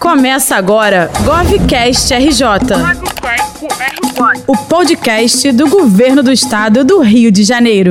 Começa agora GovCast RJ, o podcast do Governo do Estado do Rio de Janeiro.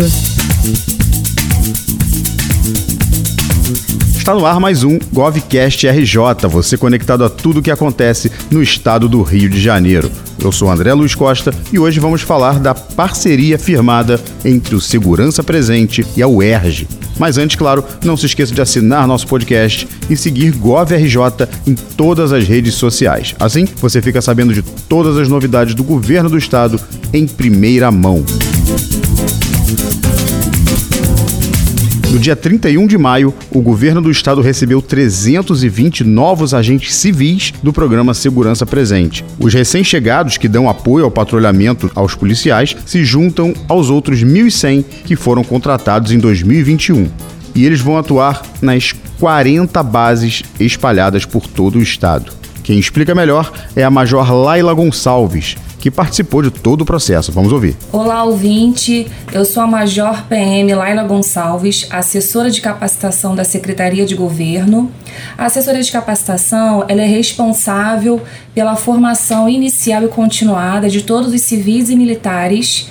Está no ar mais um GovCast RJ, você conectado a tudo o que acontece no estado do Rio de Janeiro. Eu sou André Luiz Costa e hoje vamos falar da parceria firmada entre o Segurança Presente e a UERJ. Mas antes, claro, não se esqueça de assinar nosso podcast e seguir GovRJ em todas as redes sociais. Assim, você fica sabendo de todas as novidades do governo do estado em primeira mão. No dia 31 de maio, o governo do estado recebeu 320 novos agentes civis do programa Segurança Presente. Os recém-chegados que dão apoio ao patrulhamento aos policiais se juntam aos outros 1.100 que foram contratados em 2021. E eles vão atuar nas 40 bases espalhadas por todo o estado. Quem explica melhor é a Major Laila Gonçalves, que participou de todo o processo. Vamos ouvir. Olá, ouvinte. Eu sou a Major PM Laila Gonçalves, assessora de capacitação da Secretaria de Governo. A assessoria de capacitação ela é responsável pela formação inicial e continuada de todos os civis e militares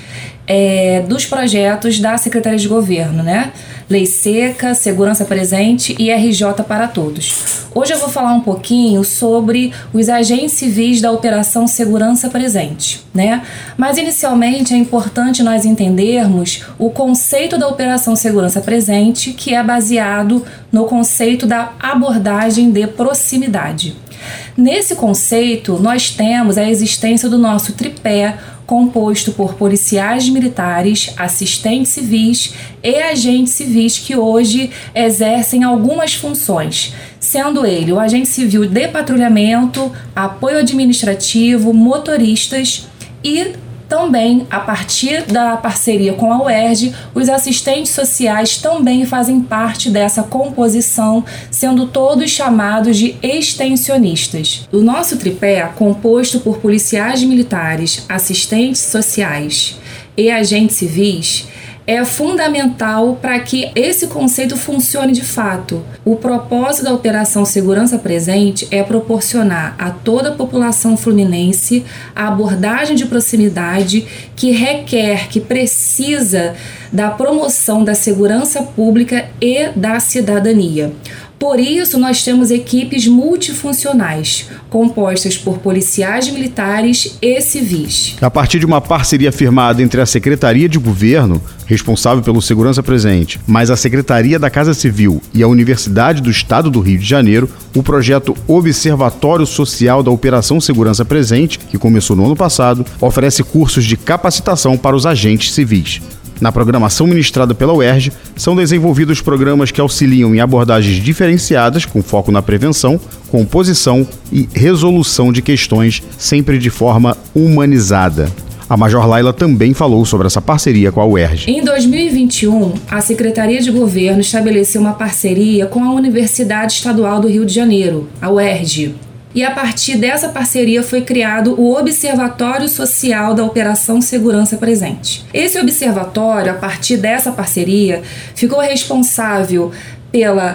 dos projetos da Secretaria de Governo, né? Lei Seca, Segurança Presente e RJ para Todos. Hoje eu vou falar um pouquinho sobre os agentes civis da Operação Segurança Presente, né? Mas inicialmente é importante nós entendermos o conceito da Operação Segurança Presente, que é baseado no conceito da abordagem de proximidade. Nesse conceito, nós temos a existência do nosso tripé, composto por policiais militares, assistentes civis e agentes civis que hoje exercem algumas funções, sendo ele o agente civil de patrulhamento, apoio administrativo, motoristas e também, a partir da parceria com a UERJ, os assistentes sociais também fazem parte dessa composição, sendo todos chamados de extensionistas. O nosso tripé, composto por policiais militares, assistentes sociais e agentes civis, é fundamental para que esse conceito funcione de fato. O propósito da Operação Segurança Presente é proporcionar a toda a população fluminense a abordagem de proximidade que requer, que precisa da promoção da segurança pública e da cidadania. Por isso, nós temos equipes multifuncionais, compostas por policiais militares e civis. A partir de uma parceria firmada entre a Secretaria de Governo, responsável pelo Segurança Presente, mais a Secretaria da Casa Civil e a Universidade do Estado do Rio de Janeiro, o projeto Observatório Social da Operação Segurança Presente, que começou no ano passado, oferece cursos de capacitação para os agentes civis. Na programação ministrada pela UERJ, são desenvolvidos programas que auxiliam em abordagens diferenciadas, com foco na prevenção, composição e resolução de questões, sempre de forma humanizada. A Major Laila também falou sobre essa parceria com a UERJ. Em 2021, a Secretaria de Governo estabeleceu uma parceria com a Universidade Estadual do Rio de Janeiro, a UERJ. E a partir dessa parceria foi criado o Observatório Social da Operação Segurança Presente. Esse observatório, a partir dessa parceria, ficou responsável pela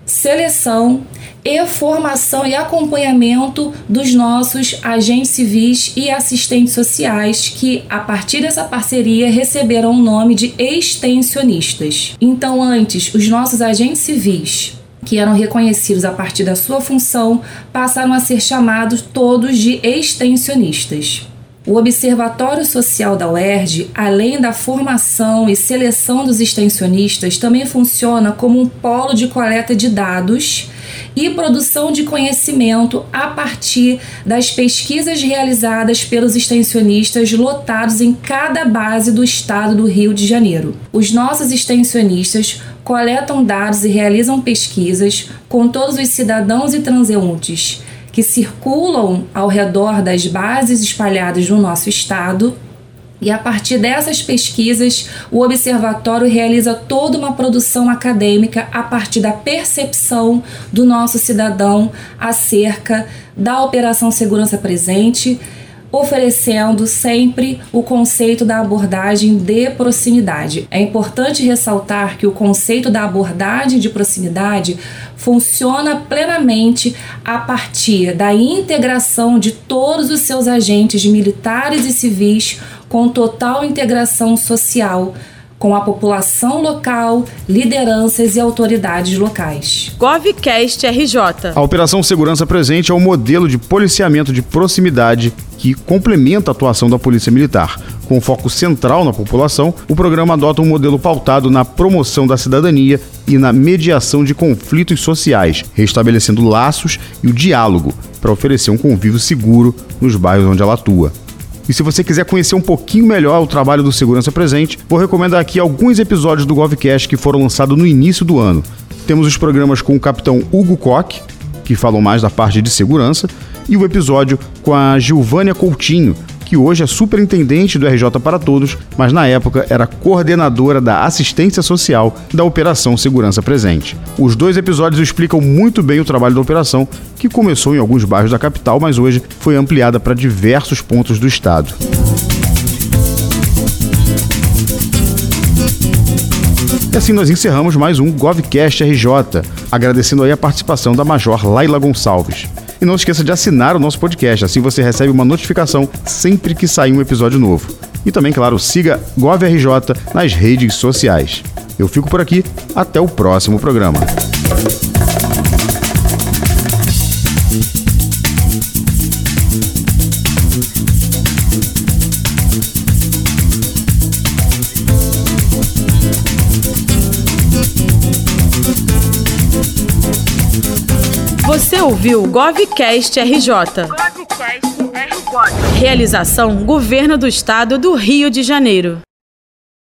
seleção e formação e acompanhamento dos nossos agentes civis e assistentes sociais que, a partir dessa parceria, receberam o nome de extensionistas. Então, antes, os nossos agentes civis, que eram reconhecidos a partir da sua função, passaram a ser chamados todos de extensionistas. O Observatório Social da UERJ, além da formação e seleção dos extensionistas, também funciona como um polo de coleta de dados e produção de conhecimento a partir das pesquisas realizadas pelos extensionistas lotados em cada base do estado do Rio de Janeiro. Os nossos extensionistas coletam dados e realizam pesquisas com todos os cidadãos e transeuntes que circulam ao redor das bases espalhadas no nosso estado. E a partir dessas pesquisas, o observatório realiza toda uma produção acadêmica a partir da percepção do nosso cidadão acerca da Operação Segurança Presente, oferecendo sempre o conceito da abordagem de proximidade. É importante ressaltar que o conceito da abordagem de proximidade funciona plenamente a partir da integração de todos os seus agentes militares e civis com total integração social, com a população local, lideranças e autoridades locais. GovCast RJ. A Operação Segurança Presente é um modelo de policiamento de proximidade que complementa a atuação da Polícia Militar. Com foco central na população, o programa adota um modelo pautado na promoção da cidadania e na mediação de conflitos sociais, restabelecendo laços e o diálogo para oferecer um convívio seguro nos bairros onde ela atua. E se você quiser conhecer um pouquinho melhor o trabalho do Segurança Presente, vou recomendar aqui alguns episódios do GovCast que foram lançados no início do ano. Temos os programas com o capitão Hugo Koch, que falam mais da parte de segurança, e o episódio com a Gilvânia Coutinho, que hoje é superintendente do RJ para Todos, mas na época era coordenadora da assistência social da Operação Segurança Presente. Os 2 episódios explicam muito bem o trabalho da operação, que começou em alguns bairros da capital, mas hoje foi ampliada para diversos pontos do estado. E assim nós encerramos mais um GovCast RJ, agradecendo aí a participação da Major Laila Gonçalves. E não esqueça de assinar o nosso podcast, assim você recebe uma notificação sempre que sair um episódio novo. E também, claro, siga GovRJ nas redes sociais. Eu fico por aqui, até o próximo programa. Você ouviu o GovCast RJ. Realização Governo do Estado do Rio de Janeiro.